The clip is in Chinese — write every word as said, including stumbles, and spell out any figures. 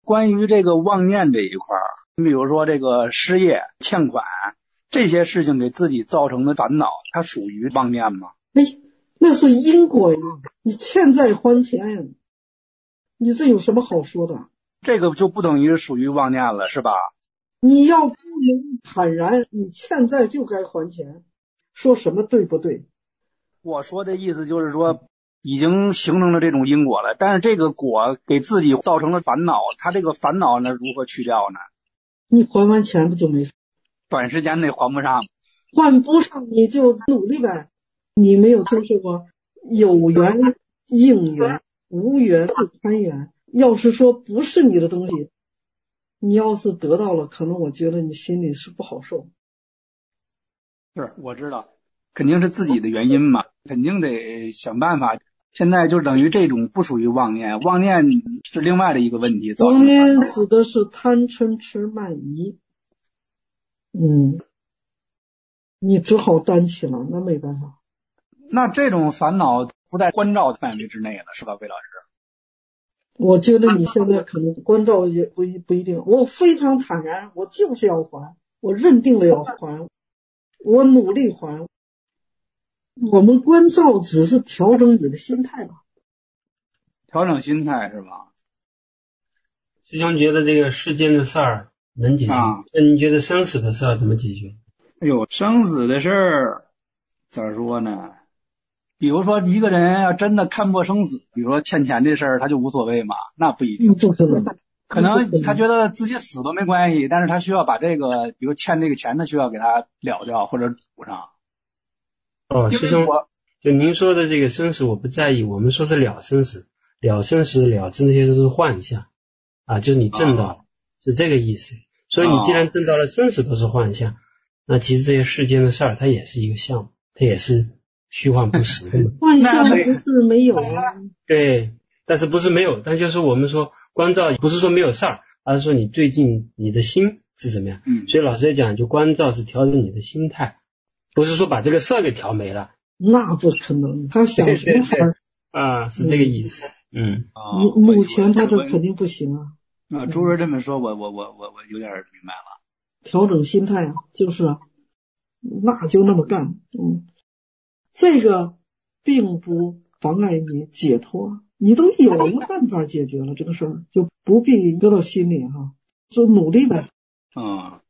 关于这个妄念这一块儿，你比如说这个失业、欠款这些事情给自己造成的烦恼，它属于妄念吗？ 哎，那是因果呀，你欠债还钱，你这有什么好说的？ 这个就不等于属于妄念了，是吧？ 你要不能坦然，你欠债就该还钱，说什么对不对？ 我说的意思就是说，已经形成了这种因果了，但是这个果给自己造成了烦恼，他这个烦恼呢如何去掉呢？ 你还完钱不就没事？ 短时间内还不上， 还不上你就努力呗。你没有听说过有缘应缘，无缘不攀缘。要是说不是你的东西，你要是得到了，可能我觉得你心里是不好受。 是我知道，肯定是自己的原因嘛，肯定得想办法。现在就等于这种不属于妄念，妄念是另外的一个问题造成的。 妄念指的是贪嗔痴慢疑，嗯，你只好担起了，那没办法。 那这种烦恼不在关照范围之内了，是吧，魏老师？ 我觉得你现在可能关照也不一不一定。我非常坦然，我就是要还，我认定了要还，我努力还。我们关照只是调整你的心态吧， 调整心态是吧？ 师兄觉得这个世间的事儿能解决， 啊， 那你觉得生死的事儿怎么解决？ 哎呦，生死的事儿咋说呢？比如说一个人要真的看破生死，比如说欠钱这事儿，他就无所谓嘛？那不一定， 不可能， 可能他觉得自己死都没关系，但是他需要把这个，比如欠这个钱，他需要给他了掉或者补上。 哦，师兄， 我就您说的这个生死我不在意，我们说是了生死，了生死了知那些都是幻象啊，就是你证到了、啊、是这个意思。所以你既然证到了生死都是幻象，那其实这些世间的事儿它也是一个相，它也是虚幻不实的嘛。 幻象不是没有啊。 对，但是不是没有，但就是我们说关照不是说没有事儿，而是说你最近你的心是怎么样。 嗯， 所以老师在讲，就关照是调整你的心态，不是说把这个事儿给调没了。 那不可能，他想什么法啊，是这个意思。嗯， 目目前他这肯定不行啊。 啊，朱师这么说，我我我我我有点明白了。 调整心态啊，就是啊，那就那么干。嗯，这个并不妨碍你解脱，你都有了办法解决了这个事儿，就不必搁到心里哈，就努力呗。 嗯，